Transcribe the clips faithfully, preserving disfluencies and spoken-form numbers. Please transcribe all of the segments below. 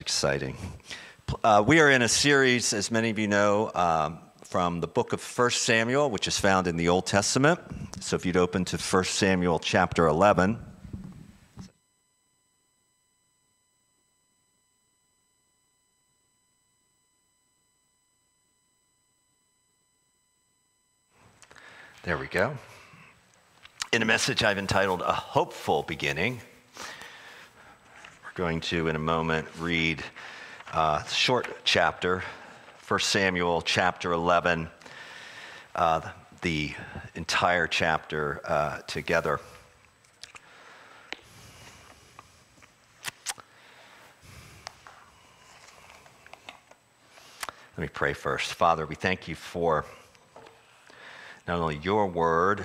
Exciting. Uh, we are in a series, as many of you know, um, from the book of First Samuel, which is found in the Old Testament. So if you'd open to First Samuel chapter eleven. There we go. In a message I've entitled A Hopeful Beginning, we're going to, in a moment, read a short chapter, First Samuel chapter eleven, uh, the entire chapter uh, together. Let me pray first. Father, we thank you for not only your word,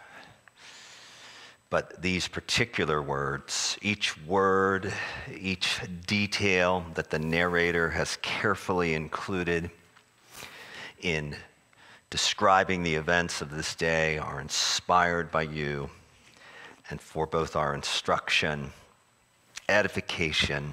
but these particular words, each word, each detail that the narrator has carefully included in describing the events of this day are inspired by you and for both our instruction, edification,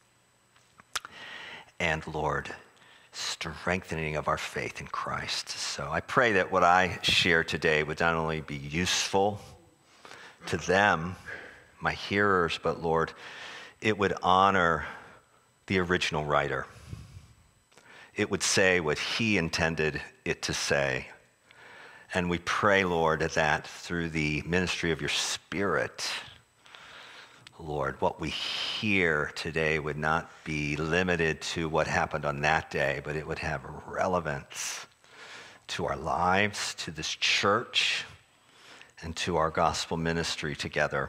and, Lord, strengthening of our faith in Christ. So I pray that what I share today would not only be useful to them, my hearers, but Lord, it would honor the original writer. It would say what he intended it to say. And we pray, Lord, that through the ministry of your Spirit, Lord, what we hear today would not be limited to what happened on that day, but it would have relevance to our lives, to this church, and to our gospel ministry together.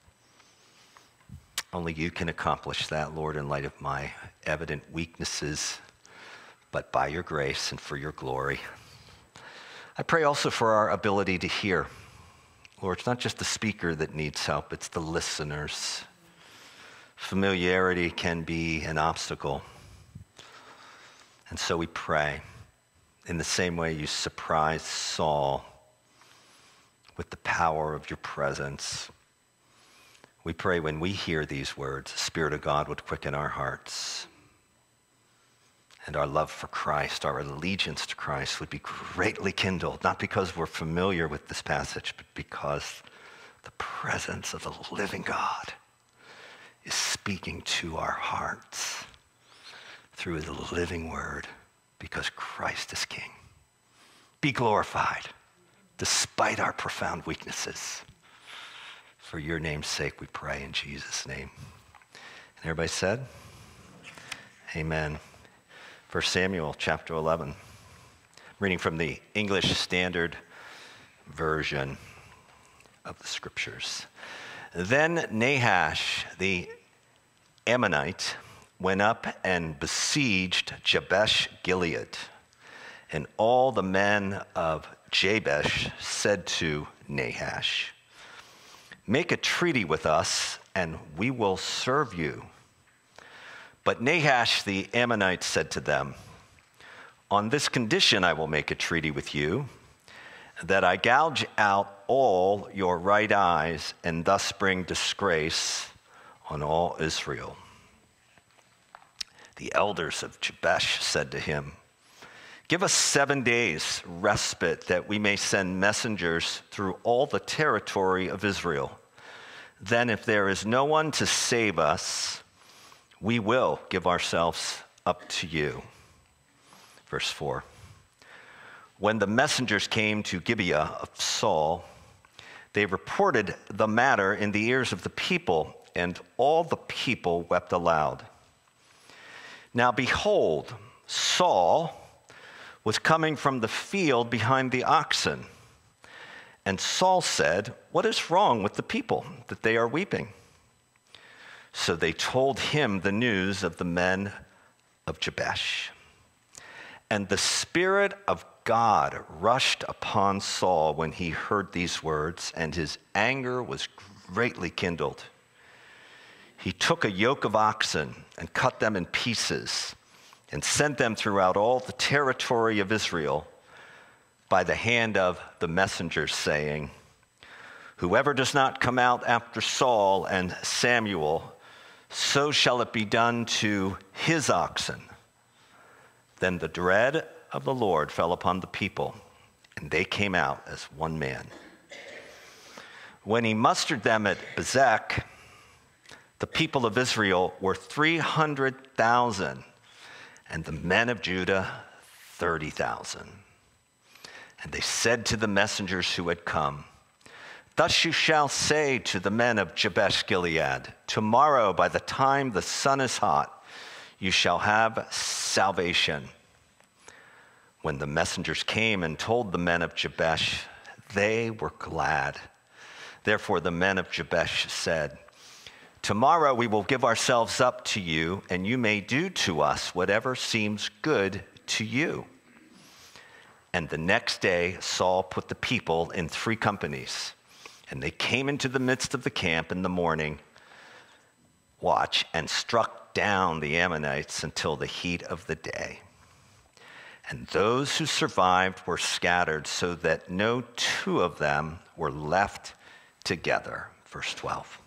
Only you can accomplish that, Lord, in light of my evident weaknesses, but by your grace and for your glory. I pray also for our ability to hear. Lord, it's not just the speaker that needs help, it's the listeners. Familiarity can be an obstacle. And so we pray in the same way you surprised Saul with the power of your presence. We pray when we hear these words, the Spirit of God would quicken our hearts, and our love for Christ, our allegiance to Christ would be greatly kindled, not because we're familiar with this passage, but because the presence of the living God is speaking to our hearts through his living word, because Christ is King. Be glorified despite our profound weaknesses. For your name's sake, we pray in Jesus' name. And everybody said, amen. First Samuel chapter eleven, reading from the English Standard Version of the Scriptures. Then Nahash the Ammonite went up and besieged Jabesh Gilead, and all the men of Jabesh said to Nahash, "Make a treaty with us, and we will serve you." But Nahash the Ammonite said to them, "On this condition I will make a treaty with you, that I gouge out all your right eyes and thus bring disgrace on all Israel." The elders of Jabesh said to him, "Give us seven days respite that we may send messengers through all the territory of Israel. Then if there is no one to save us, we will give ourselves up to you." Verse four. When the messengers came to Gibeah of Saul, they reported the matter in the ears of the people, and all the people wept aloud. Now behold, Saul was coming from the field behind the oxen. And Saul said, "What is wrong with the people that they are weeping?" So they told him the news of the men of Jabesh. And the Spirit of God rushed upon Saul when he heard these words, and his anger was greatly kindled. He took a yoke of oxen and cut them in pieces and sent them throughout all the territory of Israel by the hand of the messengers, saying, "Whoever does not come out after Saul and Samuel so shall it be done to his oxen. Then the dread of the Lord fell upon the people, and they came out as one man. When he mustered them at Bezek, the people of Israel were three hundred thousand, and the men of Judah thirty thousand. And they said to the messengers who had come, thus you shall say to the men of Jabesh Gilead, tomorrow by the time the sun is hot, you shall have salvation. When the messengers came and told the men of Jabesh, they were glad. Therefore the men of Jabesh said, tomorrow we will give ourselves up to you, and you may do to us whatever seems good to you. And the next day Saul put the people in three companies, and they came into the midst of the camp in the morning watch and struck down the Ammonites until the heat of the day. And those who survived were scattered so that no two of them were left together. Verse twelve.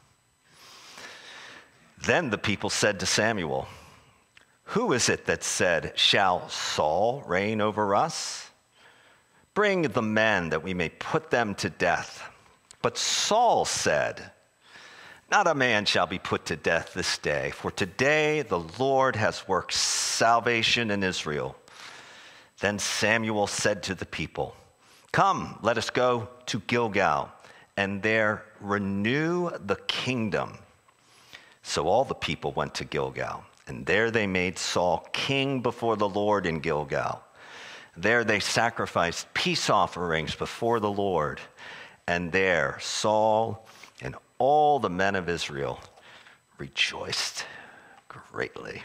Then the people said to Samuel, who is it that said, shall Saul reign over us? Bring the men that we may put them to death. But Saul said, not a man shall be put to death this day, for today the Lord has worked salvation in Israel. Then Samuel said to the people, come, let us go to Gilgal, and there renew the kingdom. So all the people went to Gilgal, and there they made Saul king before the Lord in Gilgal. There they sacrificed peace offerings before the Lord, and there Saul and all the men of Israel rejoiced greatly.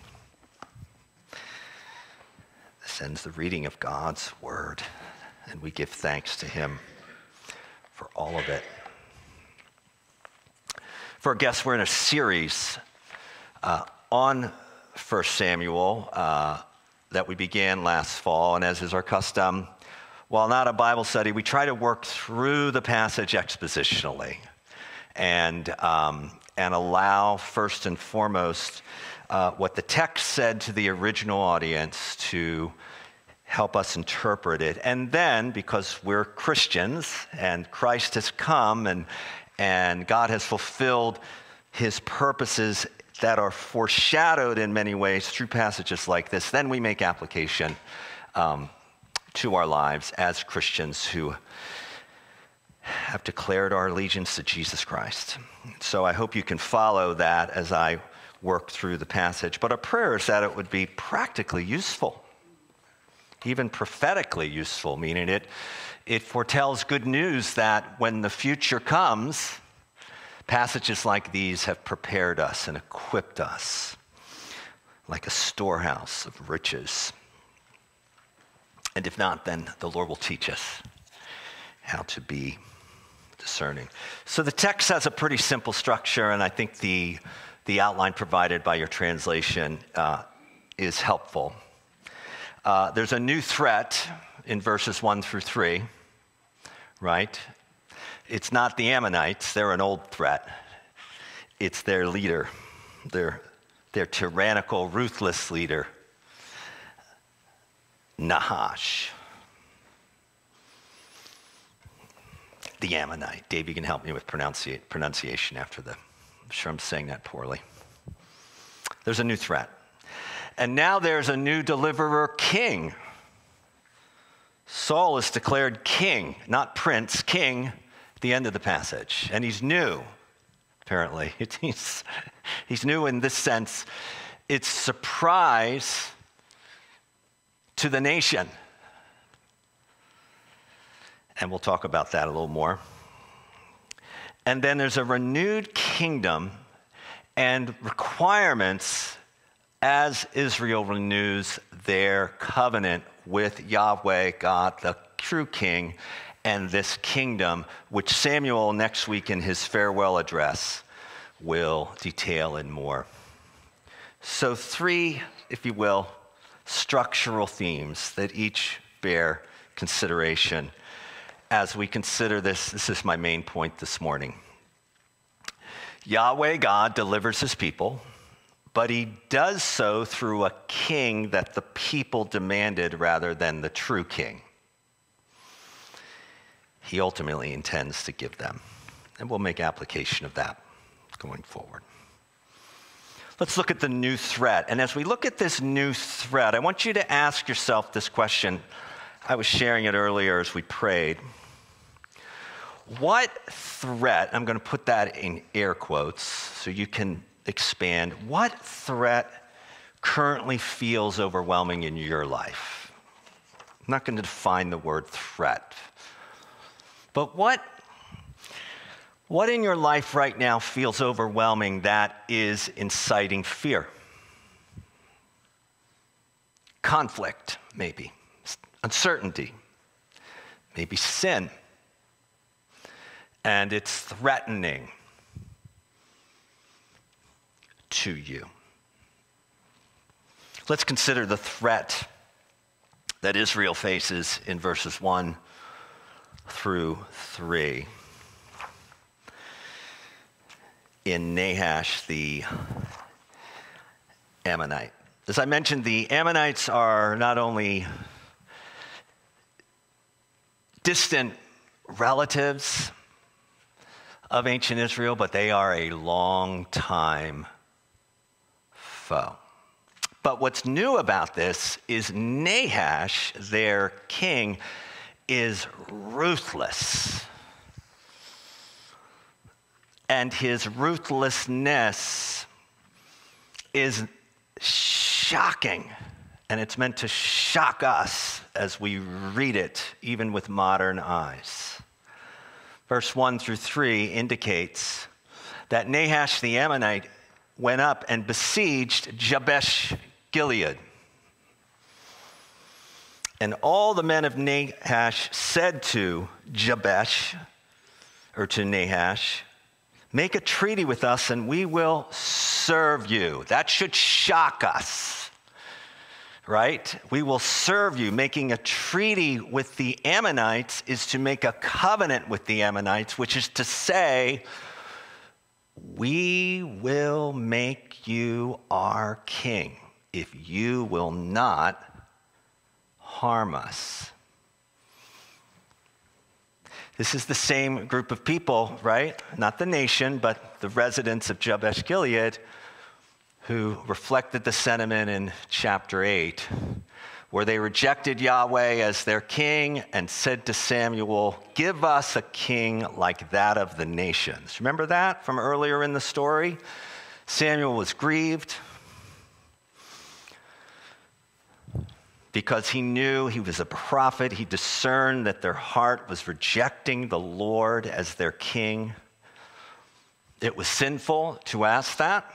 This ends the reading of God's word, and we give thanks to him for all of it. For our guests, we're in a series uh, on First Samuel uh, that we began last fall, and as is our custom, while not a Bible study, we try to work through the passage expositionally and um, and allow first and foremost uh, what the text said to the original audience to help us interpret it. And then, because we're Christians and Christ has come and and God has fulfilled his purposes that are foreshadowed in many ways through passages like this, then we make application um, to our lives as Christians who have declared our allegiance to Jesus Christ. So I hope you can follow that as I work through the passage. But our prayer is that it would be practically useful, even prophetically useful, meaning it, it foretells good news that when the future comes, passages like these have prepared us and equipped us like a storehouse of riches. And if not, then the Lord will teach us how to be discerning. So the text has a pretty simple structure, and I think the, the outline provided by your translation uh, is helpful. Uh, there's a new threat in verses one through three, right? It's not the Ammonites, they're an old threat. It's their leader, their, their tyrannical, ruthless leader, Nahash, the Ammonite. Dave, you can help me with pronunci- pronunciation after the, I'm sure I'm saying that poorly. There's a new threat. And now there's a new deliverer king. Saul is declared king, not prince, king at the end of the passage. And he's new, apparently. He's, he's new in this sense. It's surprise to the nation. And we'll talk about that a little more. And then there's a renewed kingdom and requirements as Israel renews their covenant with Yahweh, God, the true king, and this kingdom, which Samuel next week in his farewell address will detail in more. So three, if you will, structural themes that each bear consideration as we consider this. This is my main point this morning. Yahweh, God, delivers his people, but he does so through a king that the people demanded rather than the true king. He ultimately intends to give them, and we'll make application of that going forward. Let's look at the new threat. And as we look at this new threat, I want you to ask yourself this question. I was sharing it earlier as we prayed. What threat, I'm going to put that in air quotes so you can expand, what threat currently feels overwhelming in your life? I'm not going to define the word threat, but what, what in your life right now feels overwhelming that is inciting fear? Conflict, maybe. Uncertainty, maybe sin. And it's threatening to you. Let's consider the threat that Israel faces in verses one through three. In Nahash, the Ammonite. As I mentioned, the Ammonites are not only distant relatives of ancient Israel, but they are a long-time foe. But what's new about this is Nahash, their king, is ruthless. And his ruthlessness is shocking. And it's meant to shock us as we read it, even with modern eyes. Verse one through three indicates that Nahash the Ammonite went up and besieged Jabesh Gilead. And all the men of Nahash said to Jabesh, or to Nahash, make a treaty with us and we will serve you. That should shock us. Right? We will serve you. Making a treaty with the Ammonites is to make a covenant with the Ammonites, which is to say, we will make you our king if you will not harm us. This is the same group of people, right? Not the nation, but the residents of Jabesh Gilead, who reflected the sentiment in chapter eight, where they rejected Yahweh as their king and said to Samuel, give us a king like that of the nations. Remember that from earlier in the story? Samuel was grieved because he knew he was a prophet. He discerned that their heart was rejecting the Lord as their king. It was sinful to ask that.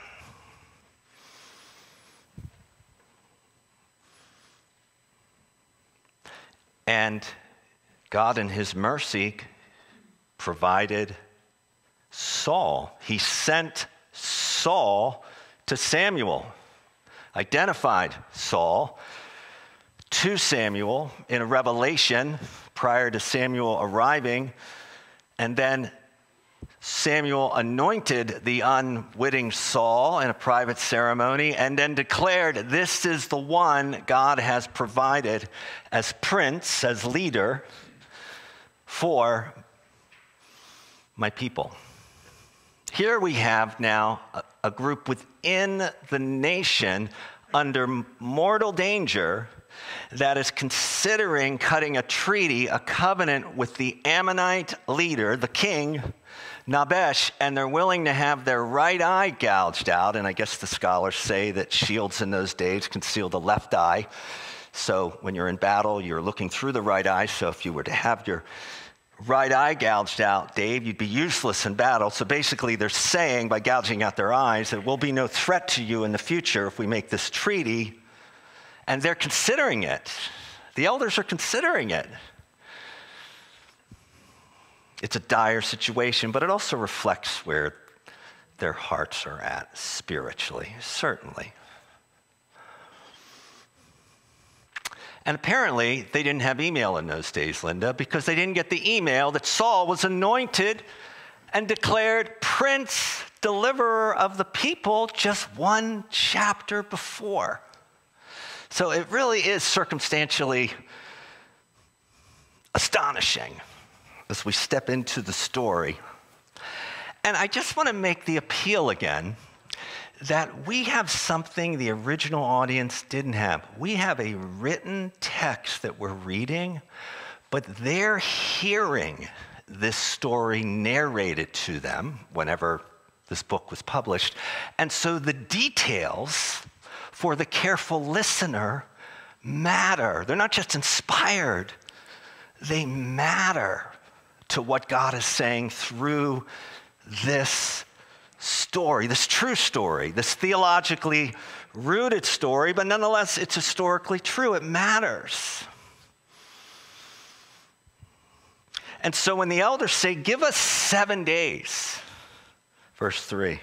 And God in his mercy provided Saul. He sent Saul to Samuel, identified Saul to Samuel in a revelation prior to Samuel arriving, and then Samuel anointed the unwitting Saul in a private ceremony and then declared, this is the one God has provided as prince, as leader for my people. Here we have now a, a group within the nation under mortal danger that is considering cutting a treaty, a covenant with the Ammonite leader, the king, Nahash, and they're willing to have their right eye gouged out. And I guess the scholars say that shields in those days concealed the left eye. So when you're in battle, you're looking through the right eye. So if you were to have your right eye gouged out, Dave, you'd be useless in battle. So basically they're saying by gouging out their eyes, there will be no threat to you in the future if we make this treaty. And they're considering it. The elders are considering it. It's a dire situation, but it also reflects where their hearts are at spiritually, certainly. And apparently, they didn't have email in those days, Linda, because they didn't get the email that Saul was anointed and declared Prince deliverer of the people just one chapter before. So it really is circumstantially astonishing as we step into the story. And I just want to make the appeal again that we have something the original audience didn't have. We have a written text that we're reading, but they're hearing this story narrated to them whenever this book was published. And so the details for the careful listener matter. They're not just inspired, they matter to what God is saying through this story, this true story, this theologically rooted story, but nonetheless, it's historically true. It matters. And so when the elders say, give us seven days, verse three,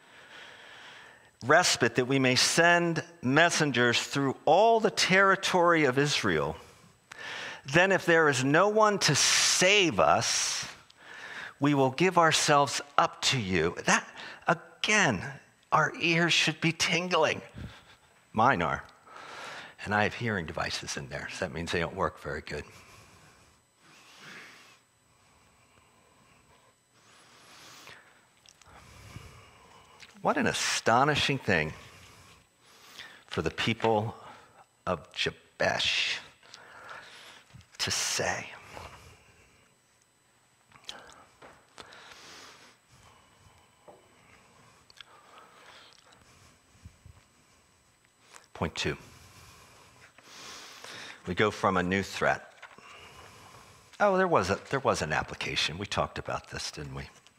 respite that we may send messengers through all the territory of Israel, then if there is no one to save us, we will give ourselves up to you. That, again, our ears should be tingling. Mine are. And I have hearing devices in there, so that means they don't work very good. What an astonishing thing for the people of Jabesh to say. Point two. We go from a new threat. Oh, there was a, there was an application. We talked about this, didn't we?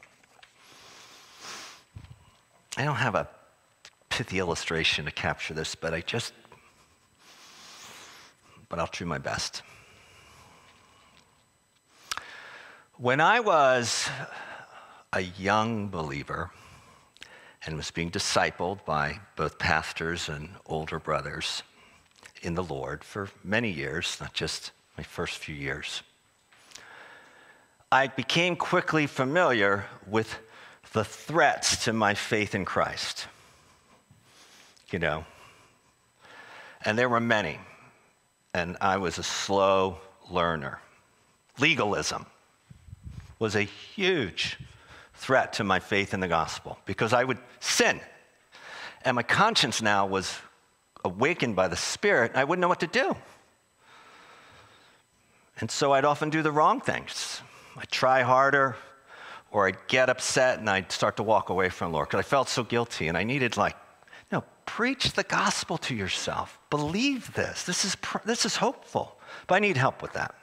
I don't have a pithy illustration to capture this, but I just, but I'll do my best. When I was a young believer and was being discipled by both pastors and older brothers in the Lord for many years, not just my first few years, I became quickly familiar with the threats to my faith in Christ, you know, and there were many, and I was a slow learner. Legalism was a huge threat to my faith in the gospel because I would sin, and my conscience now was awakened by the Spirit, and I wouldn't know what to do. And so I'd often do the wrong things. I'd try harder, or I'd get upset and I'd start to walk away from the Lord because I felt so guilty, and I needed, like, no, preach the gospel to yourself. Believe this. This is this is hopeful, but I need help with that.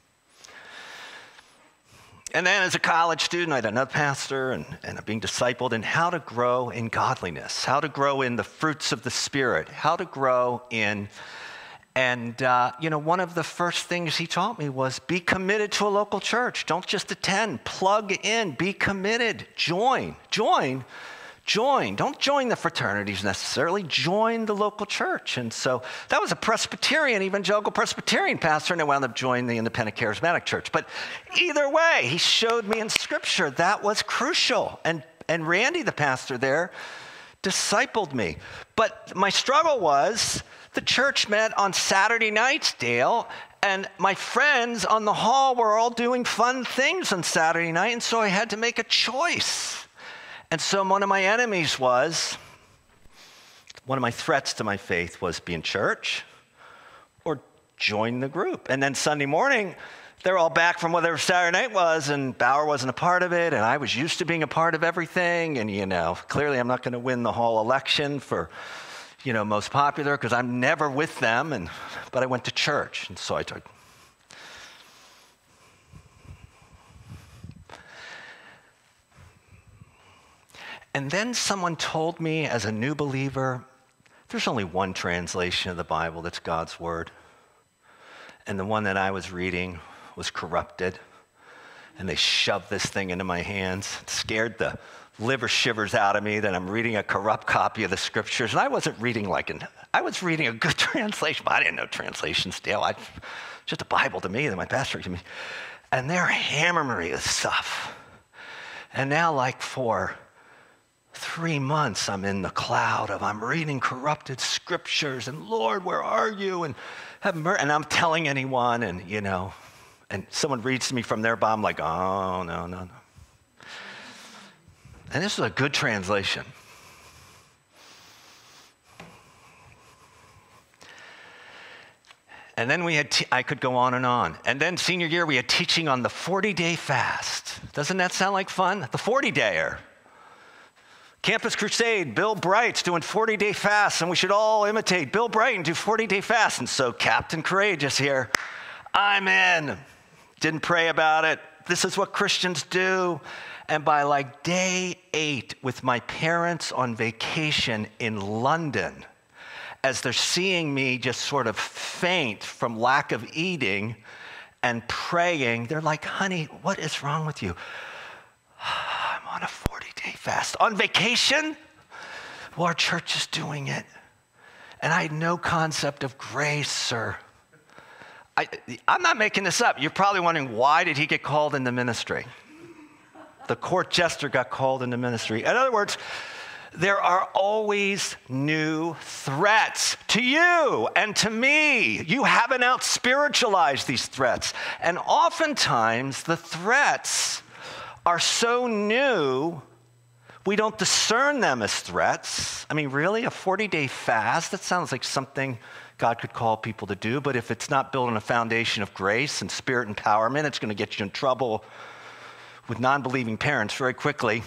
And then as a college student, I had another pastor and, and being discipled in how to grow in godliness, how to grow in the fruits of the Spirit, how to grow in, and uh, you know, one of the first things he taught me was be committed to a local church. Don't just attend, plug in, be committed, join, join, join. Don't join the fraternities necessarily, join the local church. And so that was a Presbyterian, evangelical Presbyterian pastor, and I wound up joining the Independent Charismatic Church. But either way, he showed me in Scripture that was crucial. And, and Randy, the pastor there, discipled me. But my struggle was the church met on Saturday nights, Dale, and my friends on the hall were all doing fun things on Saturday night, and so I had to make a choice. And so one of my enemies was, one of my threats to my faith was be in church or join the group. And then Sunday morning, they're all back from whatever Saturday night was, and Bauer wasn't a part of it, and I was used to being a part of everything. And, you know, clearly I'm not going to win the hall election for, you know, most popular because I'm never with them. And but I went to church, and so I took. And then someone told me as a new believer, there's only one translation of the Bible that's God's word. And the one that I was reading was corrupted. And they shoved this thing into my hands. It scared the liver shivers out of me that I'm reading a corrupt copy of the Scriptures. And I wasn't reading like an, I was reading a good translation, but I didn't know translations, Dale. I, just a Bible to me that my pastor gave me. And they're hammering me with stuff. And now, like for Three months I'm in the cloud of I'm reading corrupted scriptures and Lord, where are you? And have mer- and I'm telling anyone, and you know, and someone reads to me from their Bible, I'm like, oh no, no, no. And this is a good translation. And then we had, te- I could go on and on. And then senior year, we had teaching on the forty-day fast. Doesn't that sound like fun? The forty-dayer. Campus Crusade, Bill Bright's doing forty-day fasts, and we should all imitate Bill Bright and do forty-day fasts. And so Captain Courageous here, I'm in. Didn't pray about it. This is what Christians do. And by like day eight, with my parents on vacation in London, as they're seeing me just sort of faint from lack of eating and praying, they're like, honey, what is wrong with you? I'm on a forty-day fast. On vacation? Well, our church is doing it. And I had no concept of grace, sir. I, I'm not making this up. You're probably wondering, why did he get called into ministry? The court jester got called into ministry. In other words, there are always new threats to you and to me. You haven't out-spiritualized these threats. And oftentimes, the threats are so new, we don't discern them as threats. I mean, really, a forty-day fast? That sounds like something God could call people to do, but if it's not built on a foundation of grace and spirit empowerment, it's going to get you in trouble with non-believing parents very quickly.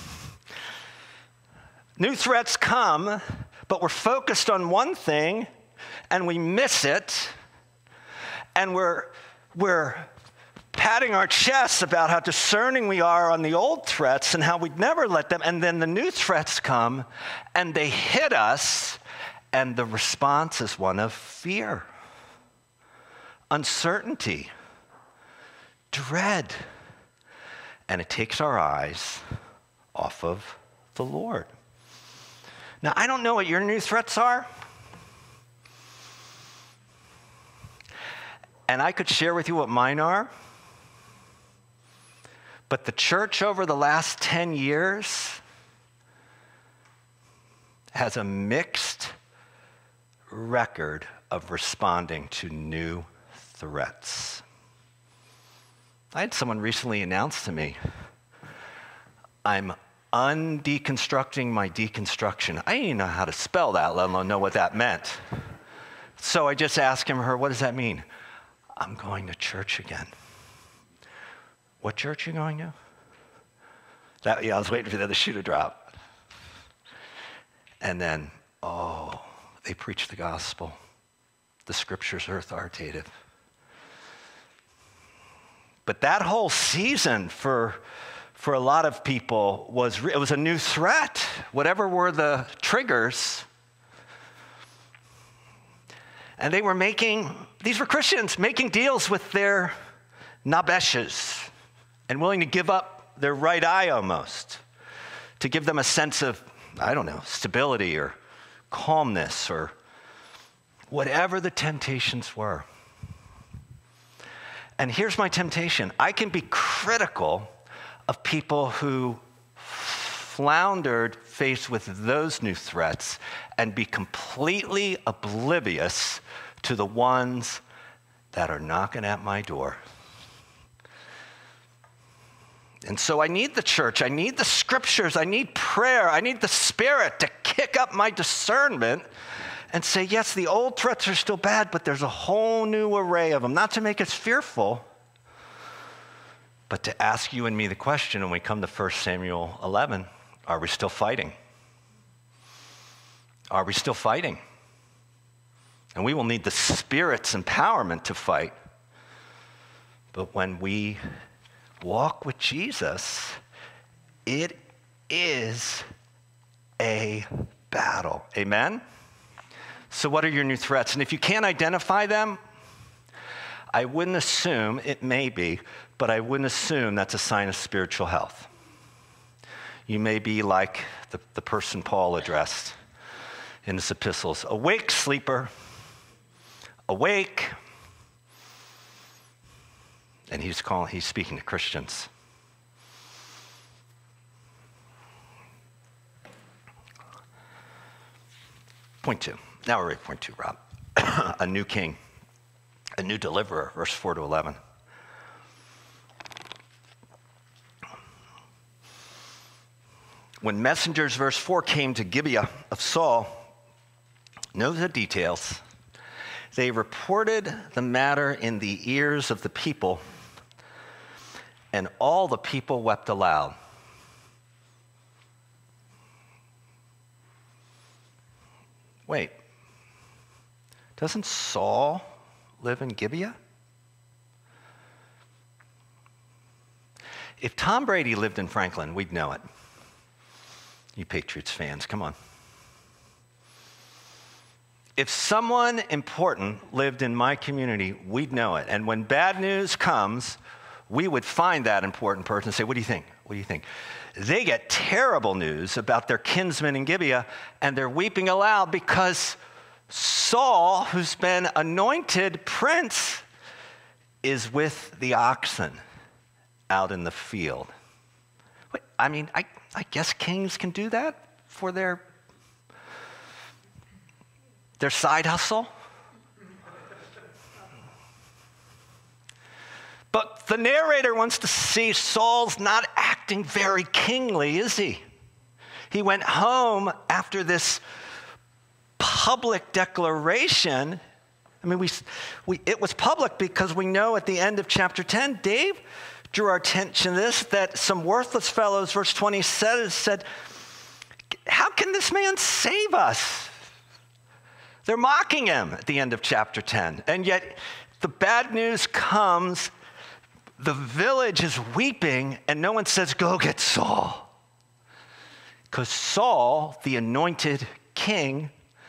New threats come, but we're focused on one thing, and we miss it, and we're, we're patting our chests about how discerning we are on the old threats and how we'd never let them, and then the new threats come, and they hit us, and the response is one of fear, uncertainty, dread, and it takes our eyes off of the Lord. Now, I don't know what your new threats are, and I could share with you what mine are, but the church over the last ten years has a mixed record of responding to new threats. I had someone recently announce to me, I'm undeconstructing my deconstruction. I didn't even know how to spell that, let alone know what that meant. So I just asked him or her, what does that mean? I'm going to church again. What church are you going to? That, yeah, I was waiting for the other shoe to drop. And then, oh, they preach the gospel. The scriptures are authoritative. But that whole season for, for a lot of people was, it was a new threat. Whatever were the triggers. And they were making, these were Christians, making deals with their nabeshes and willing to give up their right eye almost to give them a sense of, I don't know, stability or calmness or whatever the temptations were. And here's my temptation. I can be critical of people who floundered faced with those new threats and be completely oblivious to the ones that are knocking at my door. And so I need the church, I need the scriptures, I need prayer, I need the Spirit to kick up my discernment and say, yes, the old threats are still bad, but there's a whole new array of them. Not to make us fearful, but to ask you and me the question when we come to First Samuel eleven, are we still fighting? Are we still fighting? And we will need the Spirit's empowerment to fight. But when we walk with Jesus, it is a battle. Amen? So what are your new threats? And if you can't identify them, I wouldn't assume, it may be, but I wouldn't assume that's a sign of spiritual health. You may be like the, the person Paul addressed in his epistles. Awake, sleeper. Awake. And he's calling, he's speaking to Christians. Point two. Now we're at point two, Rob. A new king, a new deliverer, verse four to eleven. When messengers, verse four, came to Gibeah of Saul, know the details. They reported the matter in the ears of the people, and all the people wept aloud. Wait, doesn't Saul live in Gibeah? If Tom Brady lived in Franklin, we'd know it. You Patriots fans, come on. If someone important lived in my community, we'd know it. And when bad news comes, we would find that important person and say, what do you think? What do you think? They get terrible news about their kinsman in Gibeah, and they're weeping aloud because Saul, who's been anointed prince, is with the oxen out in the field. Wait, I mean, I, I guess kings can do that for their, their side hustle. But the narrator wants to see Saul's not acting very kingly, is he? He went home after this public declaration. I mean, we, we, it was public because we know at the end of chapter ten, Dave drew our attention to this, that some worthless fellows, verse twenty said, said, how can this man save us? They're mocking him at the end of chapter ten. And yet the bad news comes. The village is weeping, and no one says, go get Saul. Because Saul, the anointed king,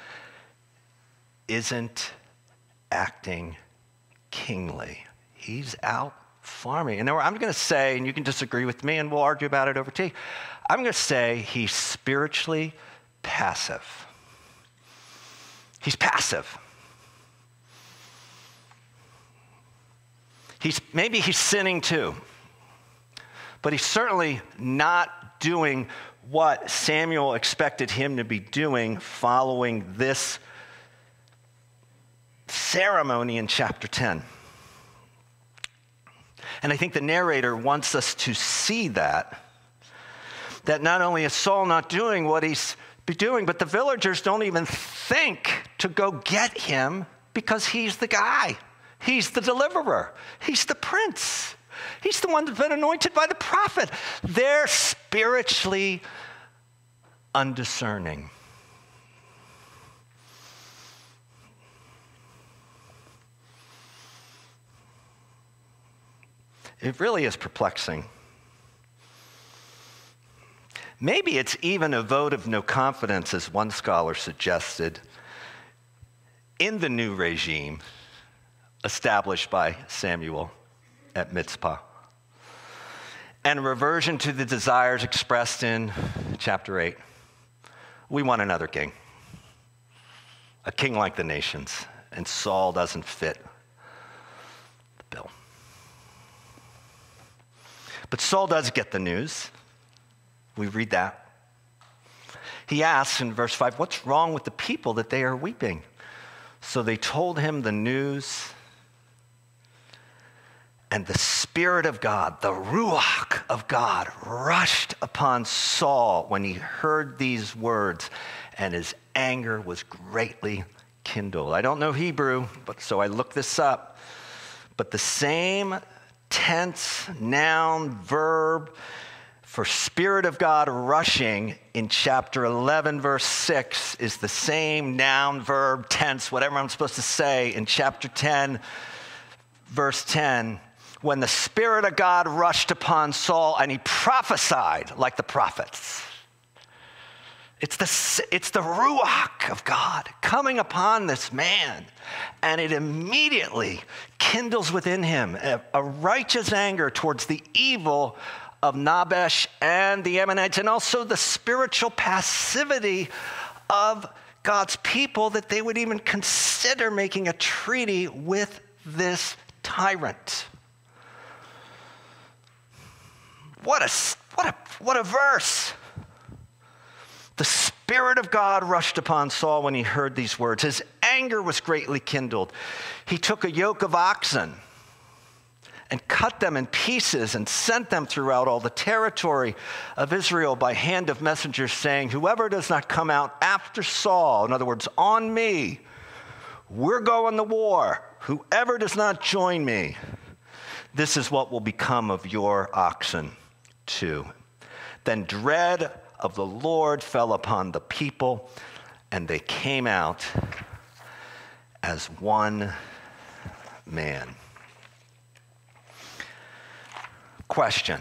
isn't acting kingly. He's out farming. And I'm going to say, and you can disagree with me, and we'll argue about it over tea. I'm going to say he's spiritually passive. He's passive. He's, maybe he's sinning too, but he's certainly not doing what Samuel expected him to be doing following this ceremony in chapter ten. And I think the narrator wants us to see that, that not only is Saul not doing what he's be doing, but the villagers don't even think to go get him because he's the guy. He's the deliverer. He's the prince. He's the one that's been anointed by the prophet. They're spiritually undiscerning. It really is perplexing. Maybe it's even a vote of no confidence, as one scholar suggested, in the new regime established by Samuel at Mizpah, and a reversion to the desires expressed in chapter eight. We want another king, a king like the nations, and Saul doesn't fit the bill. But Saul does get the news. We read that. He asks in verse five, what's wrong with the people that they are weeping? So they told him the news. And the Spirit of God, the Ruach of God, rushed upon Saul when he heard these words, and his anger was greatly kindled. I don't know Hebrew, but so I looked this up. But the same tense, noun, verb for Spirit of God rushing in chapter eleven, verse six is the same noun, verb, tense, whatever I'm supposed to say in chapter ten, verse ten. When the Spirit of God rushed upon Saul and he prophesied like the prophets. It's the, it's the Ruach of God coming upon this man, and it immediately kindles within him a, a righteous anger towards the evil of Nabash and the Ammonites, and also the spiritual passivity of God's people, that they would even consider making a treaty with this tyrant. What a, what a, what a verse. The Spirit of God rushed upon Saul when he heard these words. His anger was greatly kindled. He took a yoke of oxen and cut them in pieces and sent them throughout all the territory of Israel by hand of messengers, saying, whoever does not come out after Saul, in other words, on me, we're going to war. Whoever does not join me, this is what will become of your oxen too. Then dread of the Lord fell upon the people, and they came out as one man. Question.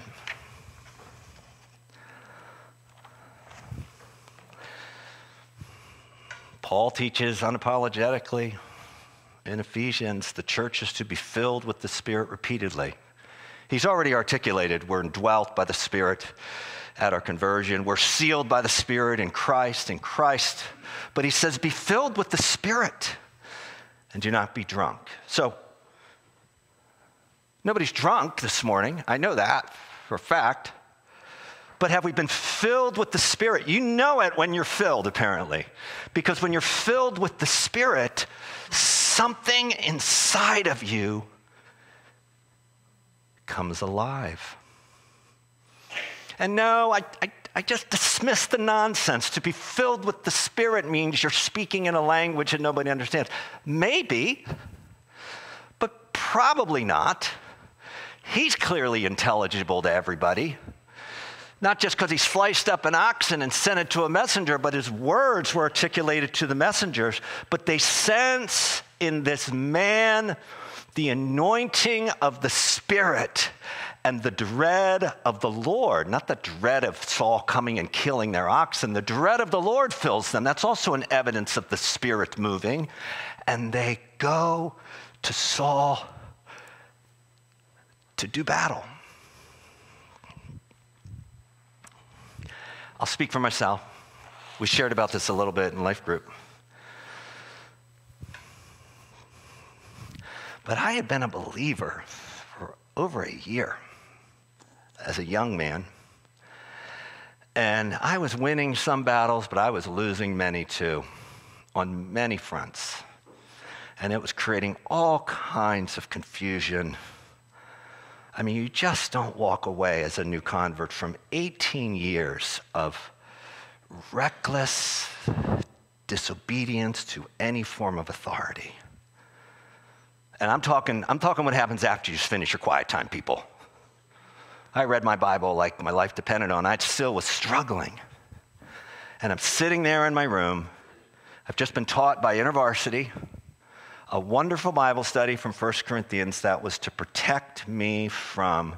Paul teaches unapologetically in Ephesians the church is to be filled with the Spirit repeatedly. He's already articulated we're indwelt by the Spirit at our conversion. We're sealed by the Spirit in Christ, in Christ. But he says be filled with the Spirit and do not be drunk. So nobody's drunk this morning. I know that for a fact. But have we been filled with the Spirit? You know it when you're filled, apparently. Because when you're filled with the Spirit, something inside of you comes alive. And no, I, I, I just dismiss the nonsense. To be filled with the Spirit means you're speaking in a language that nobody understands. Maybe, but probably not. He's clearly intelligible to everybody. Not just because he sliced up an oxen and sent it to a messenger, but his words were articulated to the messengers. But they sense in this man the anointing of the Spirit and the dread of the Lord. Not the dread of Saul coming and killing their oxen. The dread of the Lord fills them. That's also an evidence of the Spirit moving. And they go to Saul to do battle. I'll speak for myself. We shared about this a little bit in Life Group. But I had been a believer for over a year as a young man. And I was winning some battles, but I was losing many too, on many fronts. And it was creating all kinds of confusion. I mean, you just don't walk away as a new convert from eighteen years of reckless disobedience to any form of authority. And I'm talking, I'm talking what happens after you finish your quiet time, people. I read my Bible like my life depended on it. I still was struggling. And I'm sitting there in my room. I've just been taught by InterVarsity a wonderful Bible study from First Corinthians that was to protect me from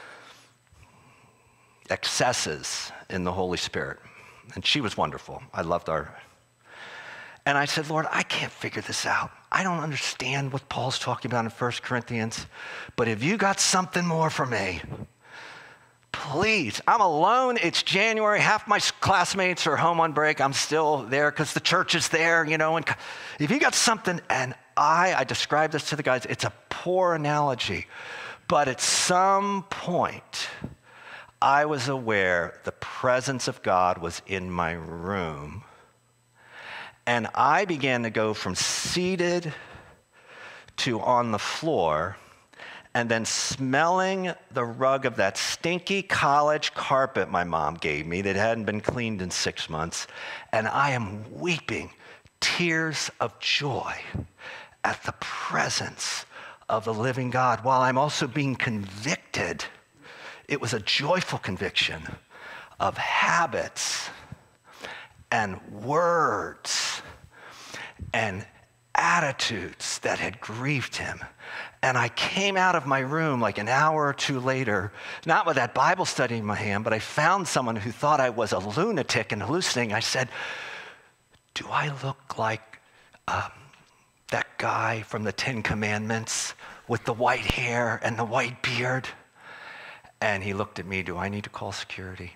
excesses in the Holy Spirit. And she was wonderful. I loved her. And I said, Lord, I can't figure this out. I don't understand what Paul's talking about in First Corinthians, but if you got something more for me, please. I'm alone. It's January. Half my classmates are home on break. I'm still there because the church is there, you know. And if you got something, and I, I describe this to the guys, it's a poor analogy, but at some point, I was aware the presence of God was in my room. And I began to go from seated to on the floor, and then smelling the rug of that stinky college carpet my mom gave me that hadn't been cleaned in six months. And I am weeping tears of joy at the presence of the living God, while I'm also being convicted. It was a joyful conviction of habits and words and attitudes that had grieved him. And I came out of my room like an hour or two later, not with that Bible study in my hand, but I found someone who thought I was a lunatic and hallucinating. I said, do I look like um, that guy from the Ten Commandments with the white hair and the white beard? And he looked at me, do I need to call security?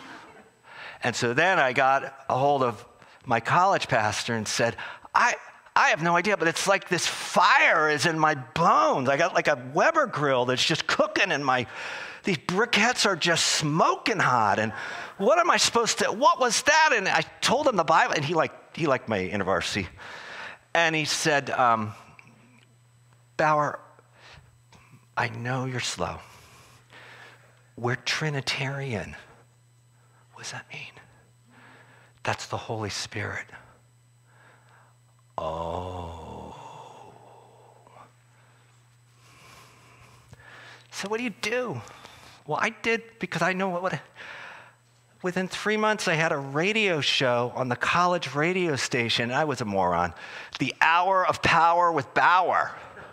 And so then I got a hold of my college pastor and said, I, I have no idea, but it's like this fire is in my bones. I got like a Weber grill that's just cooking, and my these briquettes are just smoking hot. And what am I supposed to, what was that? And I told him the Bible, and he liked, he liked my InterVarsity. And he said, um, Bauer, I know you're slow. We're Trinitarian. What does that mean? That's the Holy Spirit. Oh. So what do you do? Well, I did because I know what, what within three months I had a radio show on the college radio station. I was a moron. The Hour of Power with Bauer.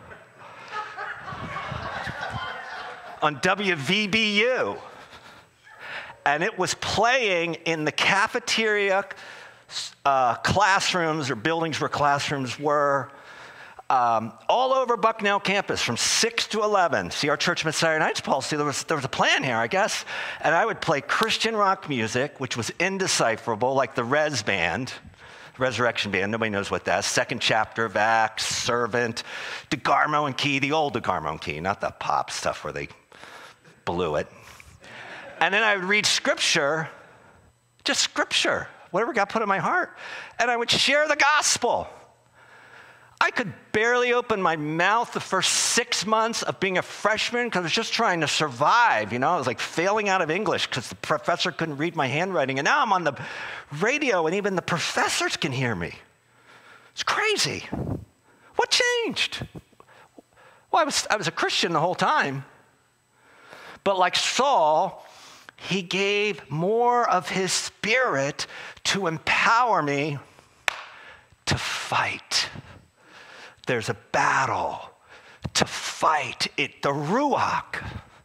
On W V B U. And it was playing in the cafeteria uh, classrooms or buildings where classrooms were um, all over Bucknell campus from six to eleven. See, our church met Saturday nights, Paul. See, there was, there was a plan here, I guess. And I would play Christian rock music, which was indecipherable, like the Res Band, Resurrection Band. Nobody knows what that is. Second chapter of Acts, Servant, DeGarmo and Key, the old DeGarmo and Key, not the pop stuff where they blew it. And then I would read scripture, just scripture, whatever God put in my heart. And I would share the gospel. I could barely open my mouth the first six months of being a freshman because I was just trying to survive. You know, I was like failing out of English because the professor couldn't read my handwriting. And now I'm on the radio and even the professors can hear me. It's crazy. What changed? Well, I was, I was a Christian the whole time. But like Saul, he gave more of his spirit to empower me to fight. There's a battle to fight it, the Ruach.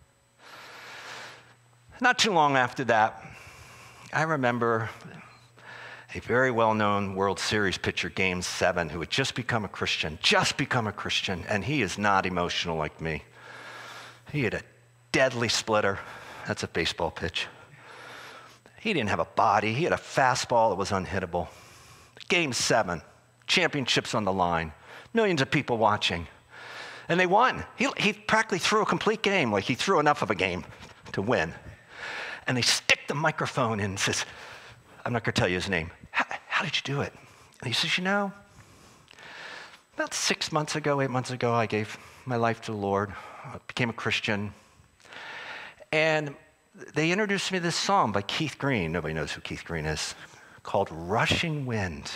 Not too long after that, I remember a very well-known World Series pitcher, Game seven, who had just become a Christian, just become a Christian, and he is not emotional like me. He had a deadly splitter. That's a baseball pitch. He didn't have a body. He had a fastball that was unhittable. Game seven, championships on the line, millions of people watching. And they won. He, he practically threw a complete game, like he threw enough of a game to win. And they stick the microphone in and says, I'm not going to tell you his name. How, how did you do it? And he says, you know, about six months ago, eight months ago, I gave my life to the Lord, I became a Christian. And they introduced me to this song by Keith Green. Nobody knows who Keith Green is, called Rushing Wind.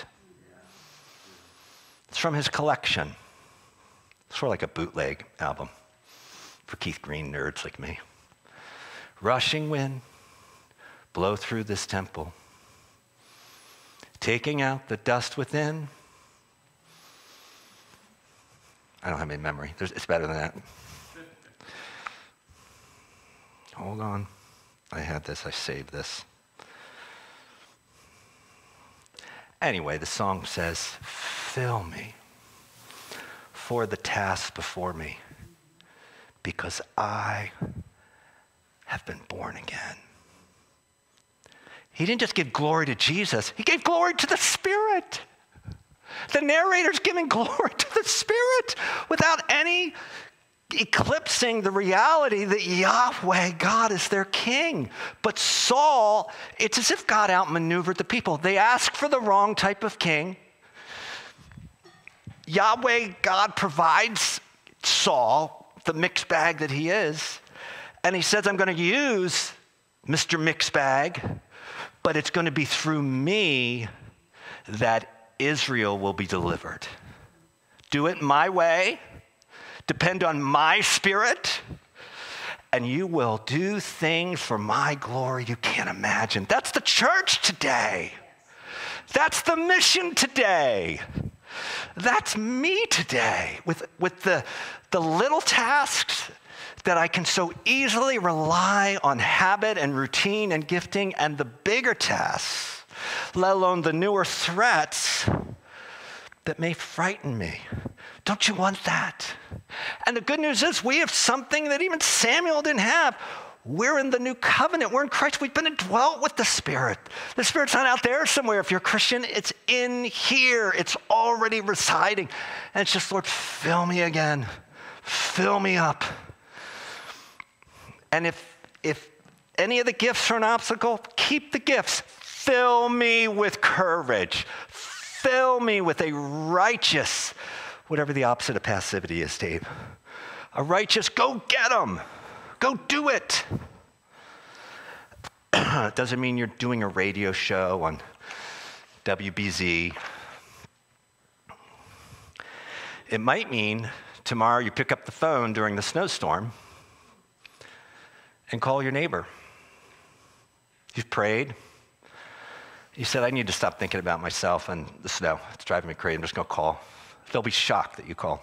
It's from his collection. It's sort of like a bootleg album for Keith Green nerds like me. Rushing wind, blow through this temple, taking out the dust within. I don't have any memory. There's, it's better than that. Hold on. I had this. I saved this. Anyway, the song says, fill me for the task before me, because I have been born again. He didn't just give glory to Jesus. He gave glory to the Spirit. The narrator's giving glory to the Spirit without any eclipsing the reality that Yahweh, God, is their king. But Saul, it's as if God outmaneuvered the people. They asked for the wrong type of king. Yahweh, God, provides Saul the mixed bag that he is. And he says, I'm going to use Mister Mixed Bag, but it's going to be through me that Israel will be delivered. Do it my way. Depend on my spirit, and you will do things for my glory you can't imagine. That's the church today. That's the mission today. That's me today with, with the, the little tasks that I can so easily rely on habit and routine and gifting, and the bigger tasks, let alone the newer threats that may frighten me. Don't you want that? And the good news is we have something that even Samuel didn't have. We're in the new covenant. We're in Christ. We've been indwelt with the Spirit. The Spirit's not out there somewhere. If you're a Christian, it's in here. It's already residing. And it's just, Lord, fill me again. Fill me up. And if if any of the gifts are an obstacle, keep the gifts. Fill me with courage. Fill me with a righteous, whatever the opposite of passivity is, Dave. A righteous, go get them. Go do it. It doesn't mean you're doing a radio show on W B Z. It might mean tomorrow you pick up the phone during the snowstorm and call your neighbor. You've prayed. You said, I need to stop thinking about myself and the snow. It's driving me crazy. I'm just going to call. They'll be shocked that you called.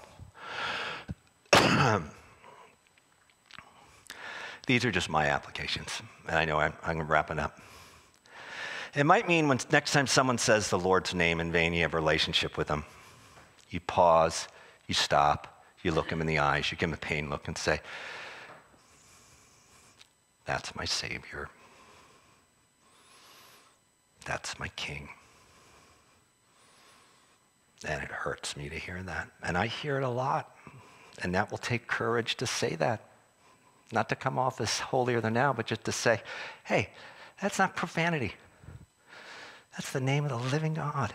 These are just my applications, and I know I'm, I'm wrapping up. It might mean when next time someone says the Lord's name in vain, you have a relationship with them. You pause, you stop, you look them in the eyes, you give them a pain look and say, that's my Savior. That's my King. And it hurts me to hear that. And I hear it a lot. And that will take courage to say that. Not to come off as holier than thou, but just to say, hey, that's not profanity. That's the name of the living God.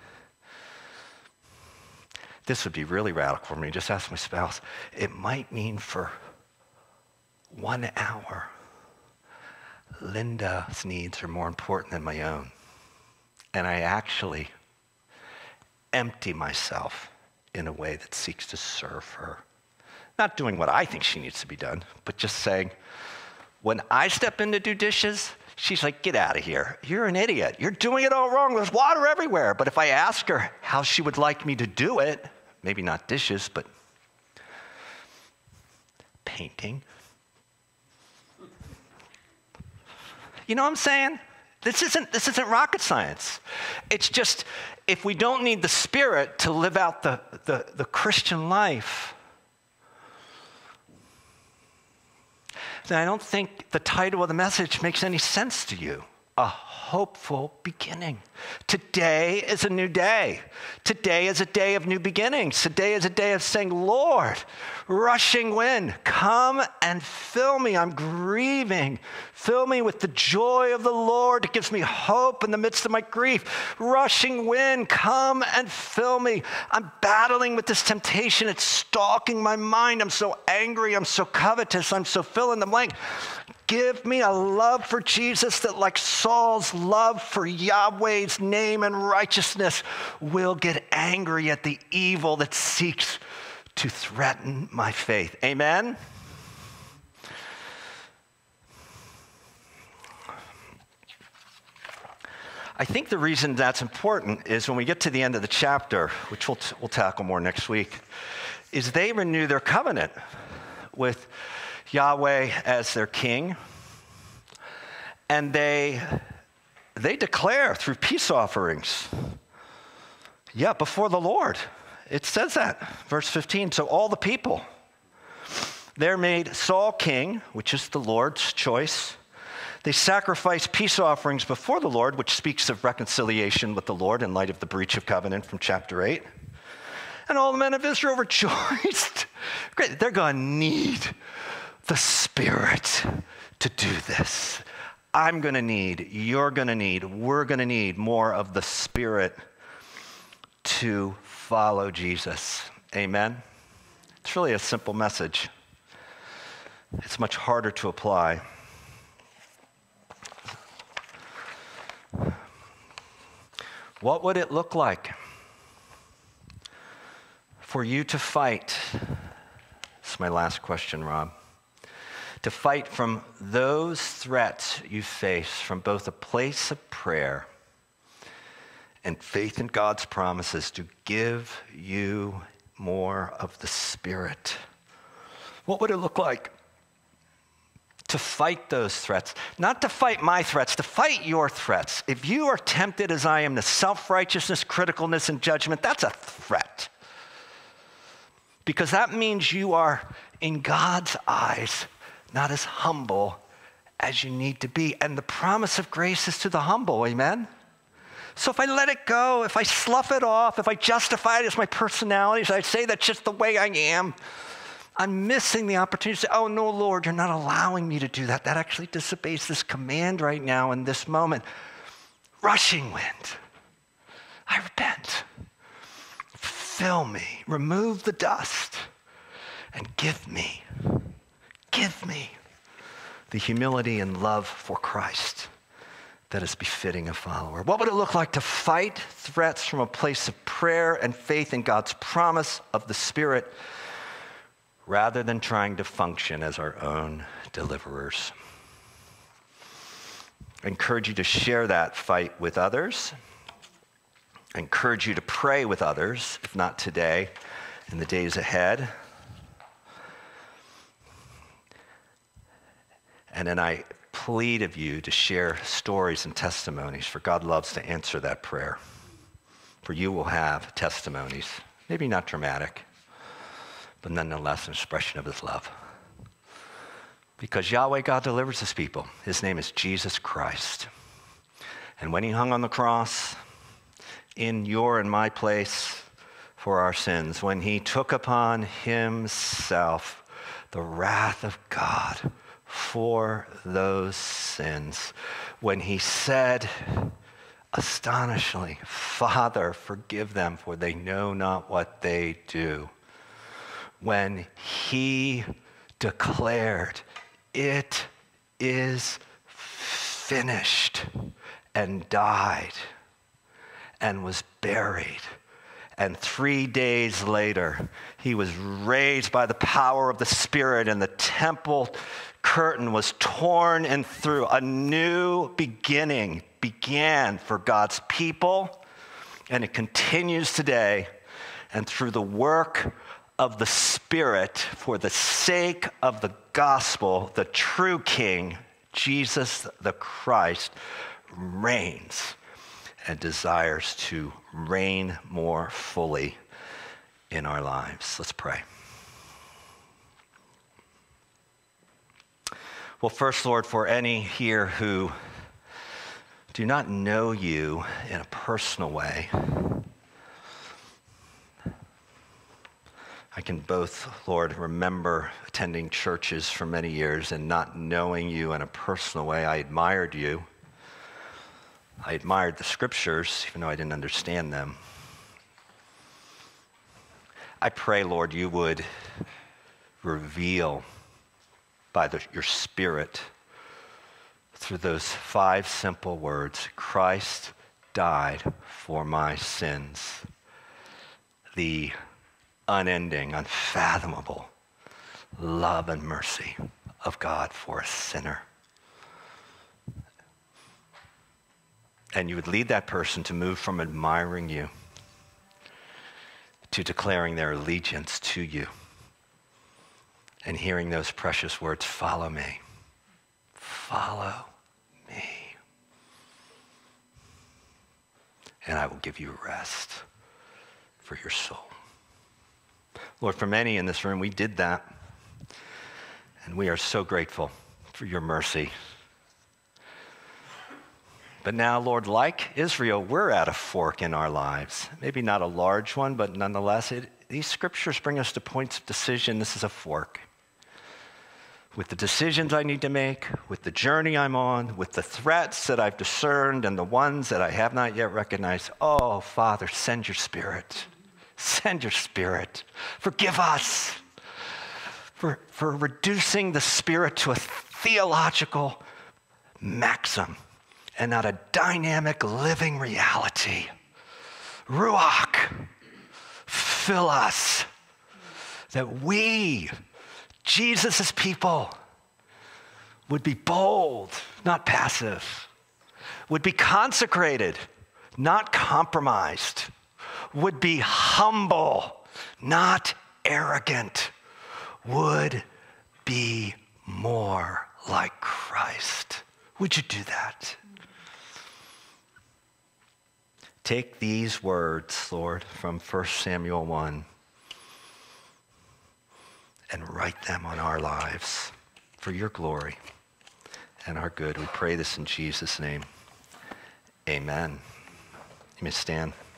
This would be really radical for me. Just ask my spouse. It might mean for one hour, Linda's needs are more important than my own. And I actually empty myself in a way that seeks to serve her. Not doing what I think she needs to be done, but just saying, when I step in to do dishes, she's like, get out of here. You're an idiot. You're doing it all wrong. There's water everywhere. But if I ask her how she would like me to do it, maybe not dishes, but painting. You know what I'm saying? This isn't, this isn't rocket science. It's just, if we don't need the Spirit to live out the, the, the Christian life, then I don't think the title of the message makes any sense to you. A hopeful beginning. Today is a new day. Today is a day of new beginnings. Today is a day of saying, Lord, rushing wind, come and fill me. I'm grieving. Fill me with the joy of the Lord. It gives me hope in the midst of my grief. Rushing wind, come and fill me. I'm battling with this temptation. It's stalking my mind. I'm so angry. I'm so covetous. I'm so fill in the blank. Give me a love for Jesus that, like Saul's love for Yahweh's name and righteousness, will get angry at the evil that seeks to threaten my faith. Amen? I think the reason that's important is when we get to the end of the chapter, which we'll, t- we'll tackle more next week, is they renew their covenant with Yahweh as their king, and they they declare through peace offerings, yeah, before the Lord. It says that, verse fifteen, so all the people, they're made Saul king, which is the Lord's choice. They sacrifice peace offerings before the Lord, which speaks of reconciliation with the Lord in light of the breach of covenant from chapter eight. And all the men of Israel rejoiced. Great, they're going to need the Spirit to do this. I'm going to need, you're going to need, we're going to need more of the Spirit to follow Jesus. Amen? It's really a simple message. It's much harder to apply. What would it look like for you to fight? This is my last question, Rob. To fight from those threats you face from both a place of prayer and faith in God's promises to give you more of the Spirit. What would it look like to fight those threats? Not to fight my threats, to fight your threats. If you are tempted as I am to self-righteousness, criticalness, and judgment, that's a threat. Because that means you are, in God's eyes, not as humble as you need to be. And the promise of grace is to the humble, amen? So if I let it go, if I slough it off, if I justify it as my personality, if I say that's just the way I am, I'm missing the opportunity to say, oh no, Lord, you're not allowing me to do that. That actually disobeys this command right now in this moment. Rushing wind, I repent. Fill me, remove the dust, and give me, give me the humility and love for Christ that is befitting a follower. What would it look like to fight threats from a place of prayer and faith in God's promise of the Spirit rather than trying to function as our own deliverers? I encourage you to share that fight with others. I encourage you to pray with others, if not today, in the days ahead. And then I plead of you to share stories and testimonies, for God loves to answer that prayer. For you will have testimonies, maybe not dramatic, but nonetheless an expression of his love. Because Yahweh God delivers his people. His name is Jesus Christ. And when he hung on the cross, in your and my place for our sins, when he took upon himself the wrath of God for those sins, when he said, astonishingly, Father, forgive them, for they know not what they do. When he declared, it is finished, and died, and was buried. And three days later, he was raised by the power of the Spirit, and the temple curtain was torn in through. A new beginning began for God's people, and it continues today. And through the work of the Spirit, for the sake of the gospel, the true King, Jesus the Christ, reigns and desires to reign more fully in our lives. Let's pray. Well, first, Lord, for any here who do not know you in a personal way, I can both, Lord, remember attending churches for many years and not knowing you in a personal way. I admired you. I admired the scriptures, even though I didn't understand them. I pray, Lord, you would reveal by the, your Spirit through those five simple words, Christ died for my sins. The unending, unfathomable love and mercy of God for a sinner. And you would lead that person to move from admiring you to declaring their allegiance to you and hearing those precious words, follow me, follow me, and I will give you rest for your soul. Lord, for many in this room, we did that, and we are so grateful for your mercy. But now, Lord, like Israel, we're at a fork in our lives. Maybe not a large one, but nonetheless, it, these scriptures bring us to points of decision. This is a fork. With the decisions I need to make, with the journey I'm on, with the threats that I've discerned and the ones that I have not yet recognized. Oh, Father, send your Spirit. Send your Spirit. Forgive us for, for reducing the Spirit to a theological maxim and not a dynamic living reality. Ruach, fill us that we, Jesus' people, would be bold, not passive, would be consecrated, not compromised, would be humble, not arrogant, would be more like Christ. Would you do that? Take these words, Lord, from First Samuel one and write them on our lives for your glory and our good. We pray this in Jesus' name. Amen. You may stand.